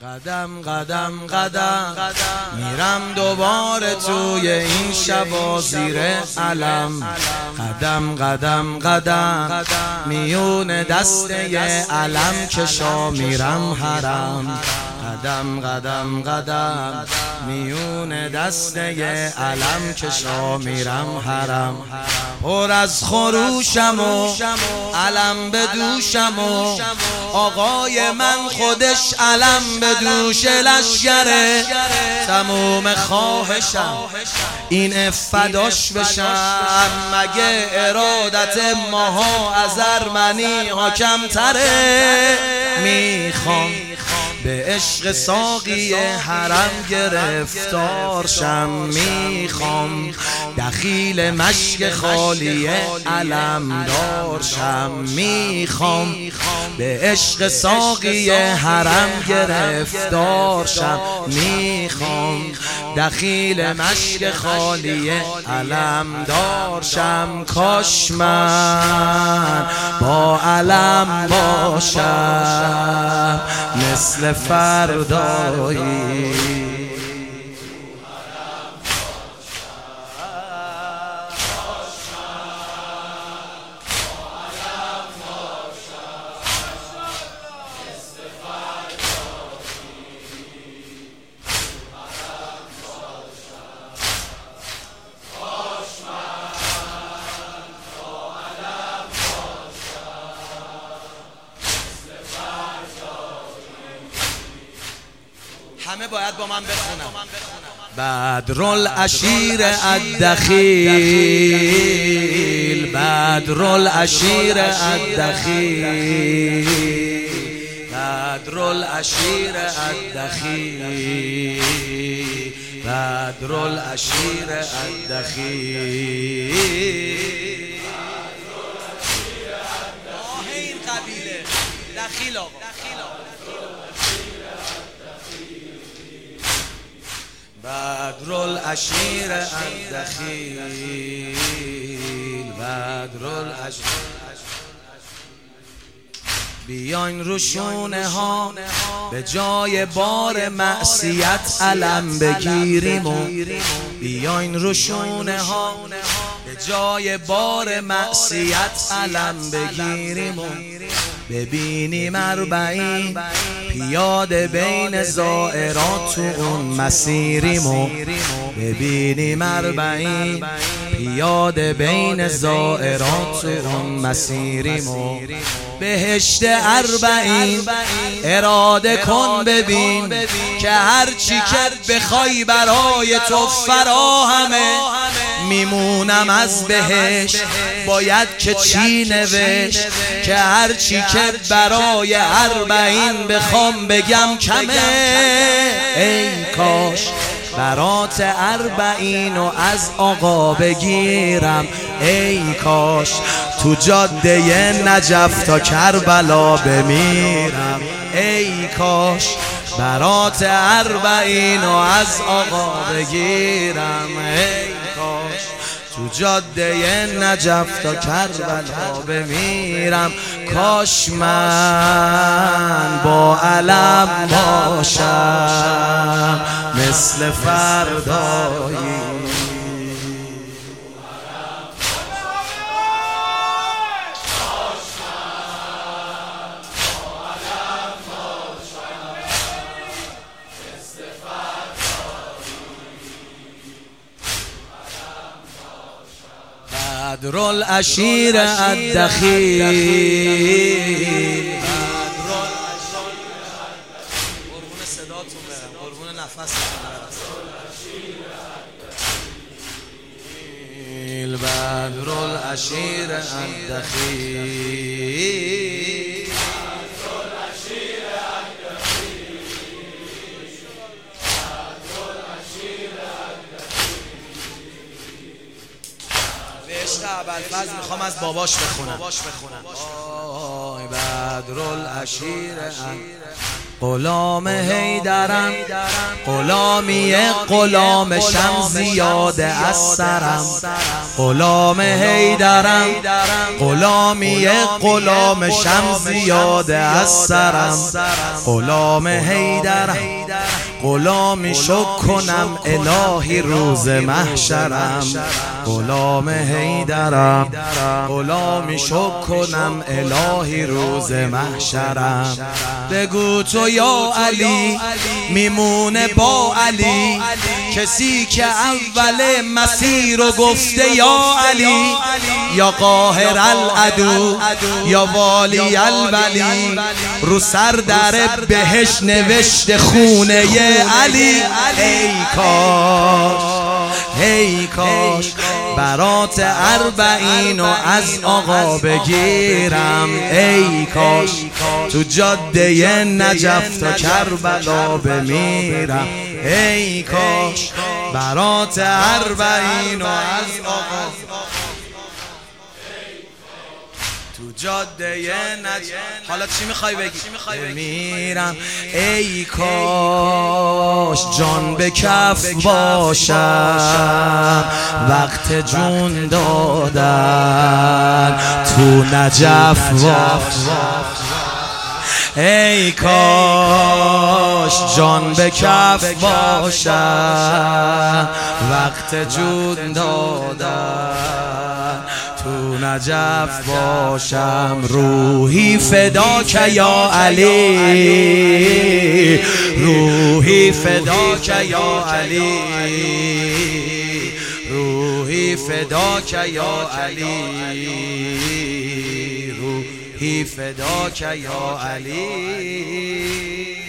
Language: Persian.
قدم قدم قدم میرم دوباره توی این شبا زیر علم. قدم قدم قدم میون دسته علم کشا میرم حرم. قدم قدم قدم میون دسته علم کشا میرم حرم. پر از خروشم و علم به دوشم و آقای من خودش علم به دوش لشگره. تموم خواهشم این فداش بشم، مگه ارادت ماها از ارمنی ها کمتره؟ میخوام به عشق ساقی حرم گرفتار شم، میخوام دخیل مشک خالی علم دار شم، میخوام به عشق ساقی حرم گرفتار شم، میخوام دخیل مشک خالی علم دار شم. کاش من با علم باشم مثل فردایی. همه باید با من بخونم. بدرالعشیر الدخیل، بدرالعشیر الدخیل، بدرالعشیر الدخیل، بدرالعشیر الدخیل. آه این قبیله دخیل آقا. بدرالعشیر الدخیل، بدرالعشیر. بیاین روشونه ها به جای بار معصیت علم بگیریم و بیاین روشونه ها به جای بار معصیت علم بگیریم و ببینیم 40 پیاده بین زائرات تو اون مسیریم و ببینیم 40 پیاده بین زائرات تو اون مسیریم و بهشت 40 اراده کن ببین که هرچی که بخوای برای تو فراهمه. میمونم از بهشت باید که چی نوشت که هرچی که برای 40 بخوام بگم کمه. ای کاش برات 40 و از آقا بگیرم، ای کاش تو جاده نجف تا کربلا بمیرم، ای کاش برات 40 و از آقا بگیرم، ای کاش تو جاده نجف تا کربلا بمیرم. کاش من با علم باشم مثل فردایی. بدرالعشیر الدخیل. قربون صداتون برم، قربون نفستون برم. بدرالعشیر الدخیل، ابوالفضل میخوام از باباش بخونم. آی بدرالعشیر غلام حیدرم، غلامی غلامشم زیاده از سرم. غلام حیدرم، غلامی غلام شم زیاده از سرم. غلام حیدرم، غلامی شو کنم الهی روز محشرم. غلام حیدرم، غلامی شو کنم الهی روز محشرم. بگو تو یا علی میمونه با علی، کسی که اول مسیر رو گفته یا علی، یا قاهر العدو یا والی الولی، رو سر در بهش نوشته خونه علی. ای کاش، ای کاش برات 40 از آقا بگیرم. ای کاش تو جاده نجف تا کربلا بمیرم. ای کاش برات 40 از آقا تو جاده نجف. حالا چی میخوای بگی؟ میرم. ای کاش جان به کف باشم وقت جون دادن تو نجف باشم. ای کاش جان به کف باشم وقت جون دادن تو نجف باشم. روحی فداک یا علی، روحی فداک یا علی، روحی فداک یا علی، روحی فداک یا علی.